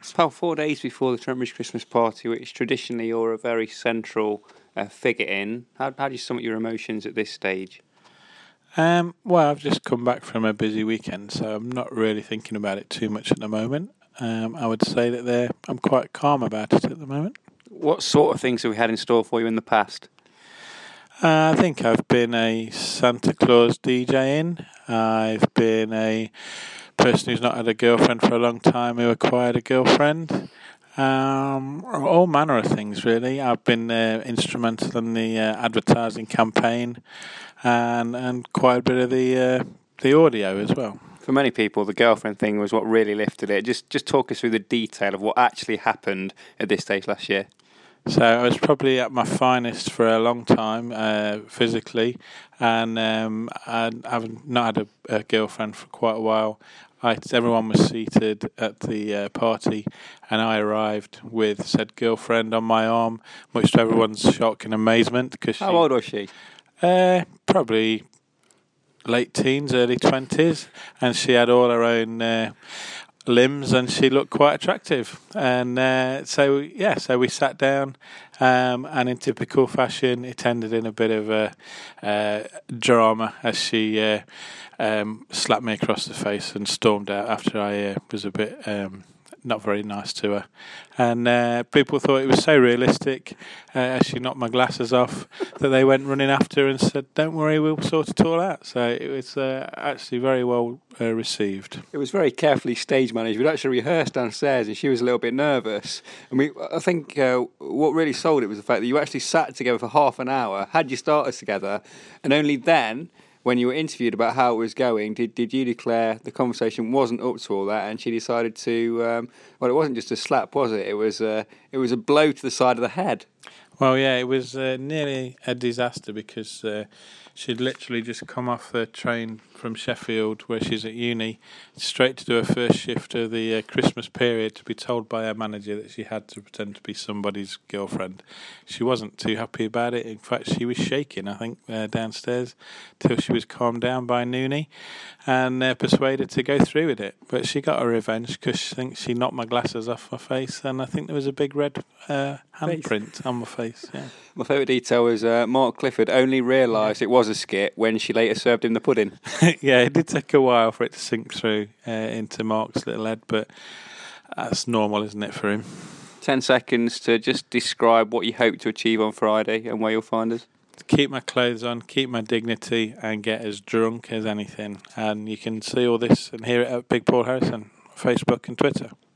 About 4 days before the Trent Bridge Christmas party, which traditionally you're a very central figure in, how do you sum up your emotions at this stage? Well, I've just come back from a busy weekend, so I'm not really thinking about it too much at the moment. I would say that I'm quite calm about it at the moment. What sort of things have we had in store for you in the past? I think I've been a Santa Claus DJing. I've been a person who's not had a girlfriend for a long time who acquired a girlfriend. All manner of things, really. I've been instrumental in the advertising campaign and quite a bit of the audio as well. For many people, the girlfriend thing was what really lifted it. Just talk us through the detail of what actually happened at this stage last year. So I was probably at my finest for a long time physically, and I've not had a girlfriend for quite a while. Everyone was seated at the party, and I arrived with said girlfriend on my arm, much to everyone's shock and amazement. How old was she? Probably late teens, early 20s, and she had all her own limbs, and she looked quite attractive. And so we sat down, and in typical fashion, it ended in a bit of a drama as she slapped me across the face and stormed out after I was a bit not very nice to her. And people thought it was so realistic as she knocked my glasses off that they went running after her and said, "Don't worry, we'll sort it all out." So it was actually very well received. It was very carefully stage managed. We'd actually rehearsed downstairs and she was a little bit nervous. I think what really sold it was the fact that you actually sat together for half an hour, had your starters together, and only then, when you were interviewed about how it was going, did you declare the conversation wasn't up to all that, and she decided to? Well, it wasn't just a slap, was it? It was a blow to the side of the head. Well, yeah, it was nearly a disaster because she'd literally just come off the train from Sheffield, where she's at uni, straight to do her first shift of the Christmas period, to be told by her manager that she had to pretend to be somebody's girlfriend. She wasn't too happy about it. In fact, she was shaking, I think, downstairs, till she was calmed down by Noonie and persuaded to go through with it. But she got her revenge because she thinks she knocked my glasses off my face, and I think there was a big red handprint on my face. Yeah. My favourite detail was Mark Clifford only realised it was a skit when she later served him the pudding. Yeah, it did take a while for it to sink through into Mark's little head, but that's normal, isn't it, for him? 10 seconds to just describe what you hope to achieve on Friday and where you'll find us. Keep my clothes on, keep my dignity, and get as drunk as anything. And you can see all this and hear it at Big Paul Harrison, Facebook and Twitter.